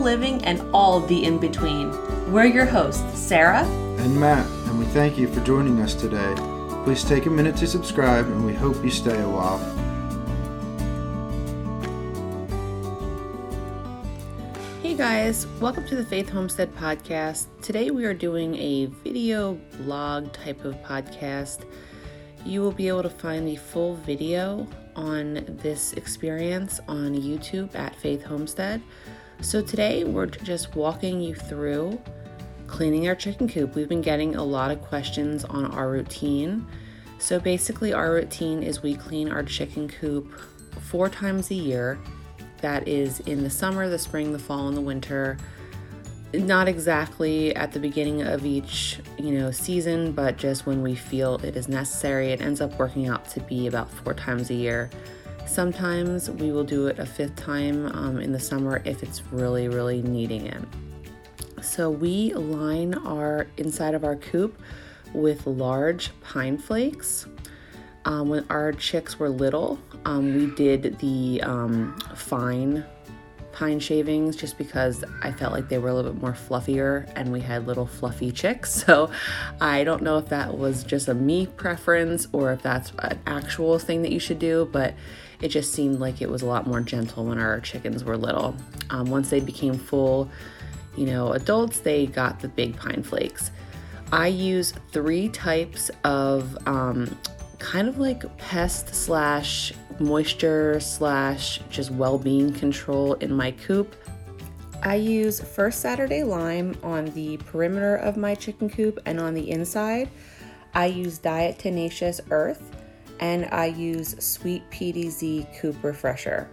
living, and all the in-between. We're your hosts, Sarah and Matt, and we thank you for joining us today. Please take a minute to subscribe, and we hope you stay a while. Hey guys, welcome to the Faith Homestead podcast. Today we are doing a video blog type of podcast. You will be able to find the full video on this experience on YouTube at Faith Homestead. So today we're just walking you through cleaning our chicken coop. We've been getting a lot of questions on our routine. So basically our routine is we clean our chicken coop 4 times a year. That is in the summer, the spring, the fall, and the winter. Not exactly at the beginning of each, season, but just when we feel it is necessary. It ends up working out to be about 4 times a year. Sometimes we will do it a 5th time in the summer if it's really, really needing it. So we line our inside of our coop with large pine flakes. When our chicks were little, we did the fine pine shavings just because I felt like they were a little bit more fluffier and we had little fluffy chicks. So I don't know if that was just a me preference or if that's an actual thing that you should do, but it just seemed like it was a lot more gentle when our chickens were little. Once they became full, adults, they got the big pine flakes. I use 3 types of kind of like pest / moisture / just well-being control in my coop. I use First Saturday Lime on the perimeter of my chicken coop, and on the inside I use Diet Tenacious Earth, and I use Sweet PDZ Coop Refresher.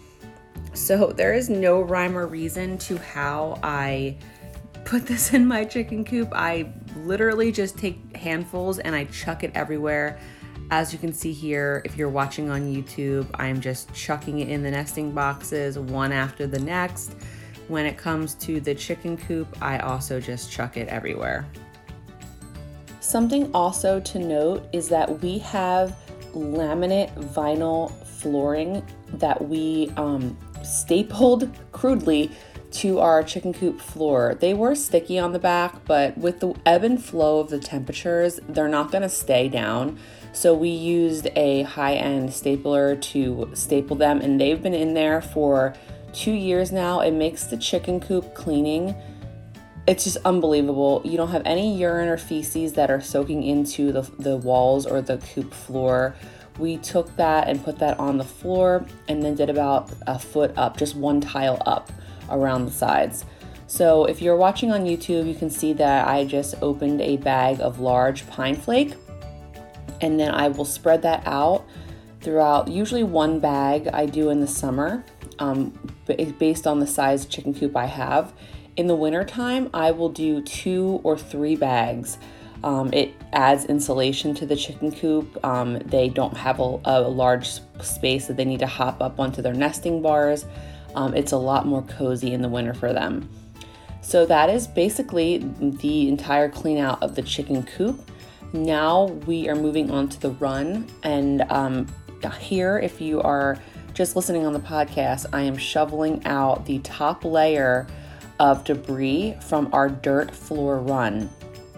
So there is no rhyme or reason to how I put this in my chicken coop. I literally just take handfuls and I chuck it everywhere. As you can see here, if you're watching on YouTube, I'm just chucking it in the nesting boxes one after the next. When it comes to the chicken coop, I also just chuck it everywhere. Something also to note is that we have laminate vinyl flooring that we stapled crudely to our chicken coop floor. They were sticky on the back, but with the ebb and flow of the temperatures, they're not going to stay down. So we used a high-end stapler to staple them, and they've been in there for 2 years now. It makes the chicken coop cleaning, it's just unbelievable. You don't have any urine or feces that are soaking into the walls or the coop floor. We took that and put that on the floor and then did about a foot up, just 1 tile up around the sides. So if you're watching on YouTube, you can see that I just opened a bag of large pine flake, and then I will spread that out throughout, usually 1 bag I do in the summer, based on the size chicken coop I have. In the wintertime, I will do 2 or 3 bags. It adds insulation to the chicken coop. They don't have a large space that they need to hop up onto their nesting bars. It's a lot more cozy in the winter for them. So that is basically the entire clean out of the chicken coop. Now we are moving on to the run, and here, if you are just listening on the podcast, I am shoveling out the top layer of debris from our dirt floor run.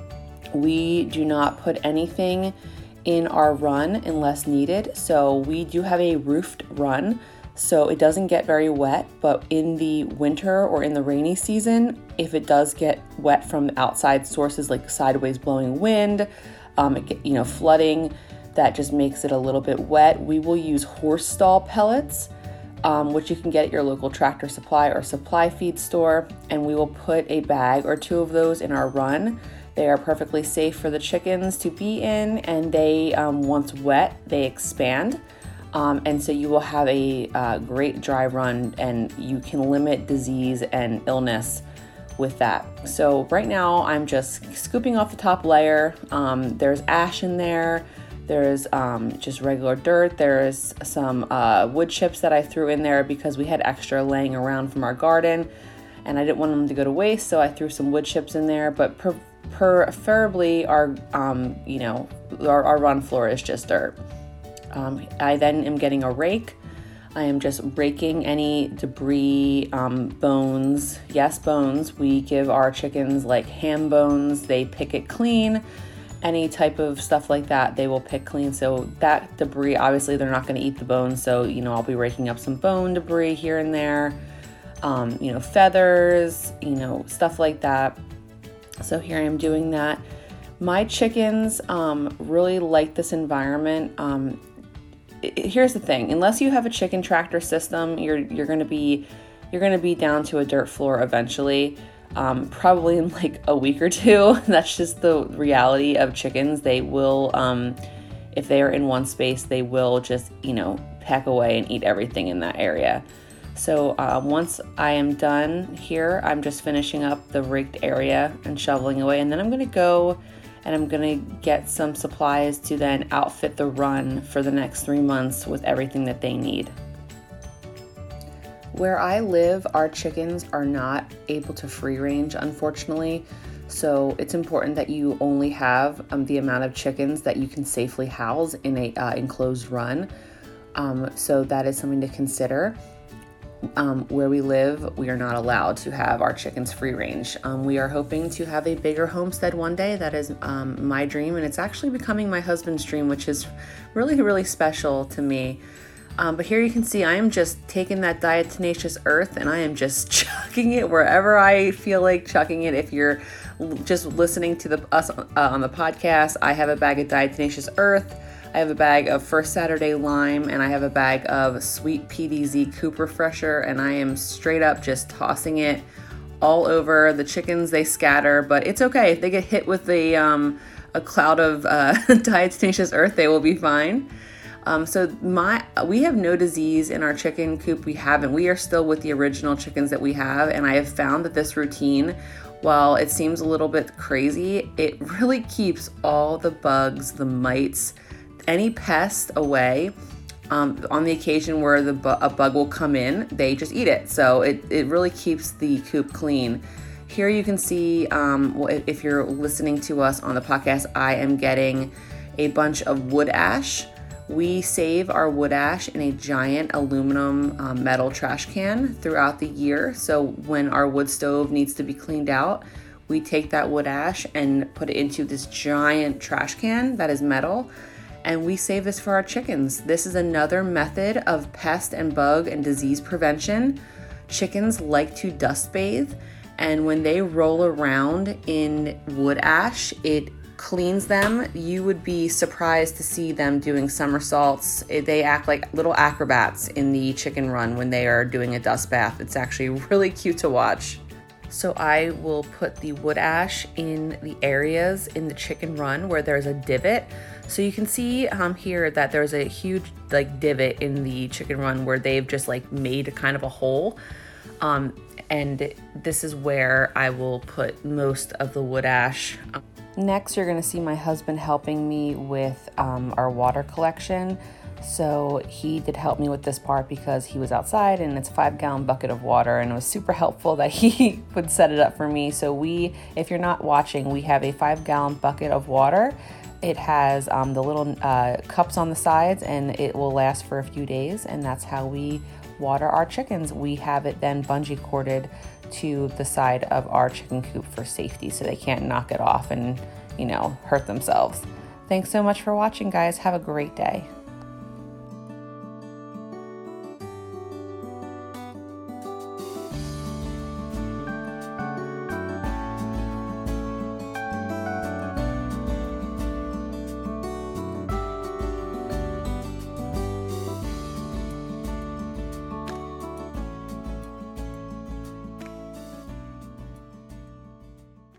We do not put anything in our run unless needed, so we do have a roofed run, so it doesn't get very wet, but in the winter or in the rainy season, if it does get wet from outside sources like sideways blowing wind, flooding, that just makes it a little bit wet, we will use horse stall pellets, which you can get at your local Tractor Supply or supply feed store, and we will put a bag or 2 of those in our run. They are perfectly safe for the chickens to be in, and they, once wet, they expand. And so you will have a great dry run, and you can limit disease and illness with that. So right now I'm just scooping off the top layer. There's ash in there. There's just regular dirt. There's some wood chips that I threw in there because we had extra laying around from our garden and I didn't want them to go to waste. So I threw some wood chips in there, but preferably our run floor is just dirt. I then am getting a rake. I am just raking any debris, bones. Yes, bones. We give our chickens like ham bones. They pick it clean. Any type of stuff like that, they will pick clean. So that debris, obviously they're not going to eat the bones. So, I'll be raking up some bone debris here and there, feathers, stuff like that. So here I am doing that. My chickens really like this environment. Here's the thing: unless you have a chicken tractor system, you're gonna be down to a dirt floor eventually. Probably in like a week or two. That's just the reality of chickens. They will, if they are in one space, they will just, peck away and eat everything in that area. So once I am done here, I'm just finishing up the raked area and shoveling away. And then I'm going to go and I'm going to get some supplies to then outfit the run for the next 3 months with everything that they need. Where I live, our chickens are not able to free range, unfortunately. So it's important that you only have the amount of chickens that you can safely house in a enclosed run. So that is something to consider. Where we live, we are not allowed to have our chickens free range. We are hoping to have a bigger homestead one day. That is my dream, and it's actually becoming my husband's dream, which is really, really special to me. But here you can see I am just taking that diatomaceous earth and I am just chucking it wherever I feel like chucking it. If you're just listening to us on the podcast, I have a bag of diatomaceous earth, I have a bag of First Saturday lime, and I have a bag of sweet PDZ Coop Refresher, and I am straight up just tossing it all over. The chickens, they scatter, but it's okay. If they get hit with a cloud of diatomaceous earth, they will be fine. We have no disease in our chicken coop. We are still with the original chickens that we have. And I have found that this routine, while it seems a little bit crazy, it really keeps all the bugs, the mites, any pest away. On the occasion where a bug will come in, they just eat it. So it really keeps the coop clean. Here you can see, if you're listening to us on the podcast, I am getting a bunch of wood ash. We save our wood ash in a giant aluminum metal trash can throughout the year. So when our wood stove needs to be cleaned out, we take that wood ash and put it into this giant trash can that is metal, and we save this for our chickens. This is another method of pest and bug and disease prevention. Chickens like to dust bathe, and when they roll around in wood ash, it cleans them. You would be surprised to see them doing somersaults. They act like little acrobats in the chicken run when they are doing a dust bath. It's actually really cute to watch. So I will put the wood ash in the areas in the chicken run where there's a divot. So you can see here that there's a huge divot in the chicken run where they've just made a kind of a hole. And this is where I will put most of the wood ash. Next, you're going to see my husband helping me with our water collection. So he did help me with this part because he was outside, and it's a 5-gallon bucket of water, and it was super helpful that he would set it up for me. So if you're not watching, we have a 5-gallon bucket of water. It has the little cups on the sides, and it will last for a few days, and that's how we water our chickens. We have it then bungee corded to the side of our chicken coop for safety so they can't knock it off and, hurt themselves. Thanks so much for watching, guys. Have a great day.